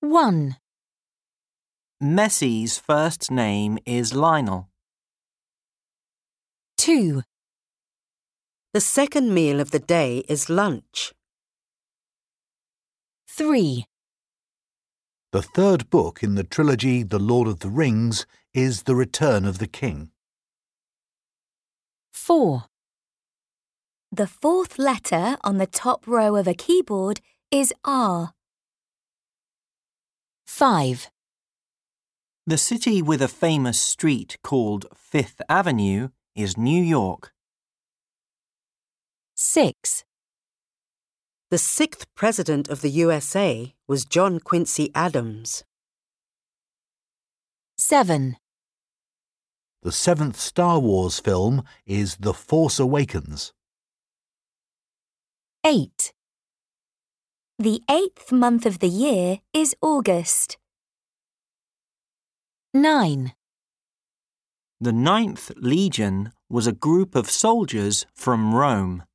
1. Messi's first name is Lionel. 2. The second meal of the day is lunch. 3. The third book in the trilogy The Lord of the Rings is The Return of the King. 4. The fourth letter on the top row of a keyboard is R. 5. The city with a famous street called Fifth Avenue is New York. 6. The sixth president of the USA was John Quincy Adams. 7. The seventh Star Wars film is The Force Awakens. 8. The eighth month of the year is August. 9. The Ninth Legion was a group of soldiers from Rome.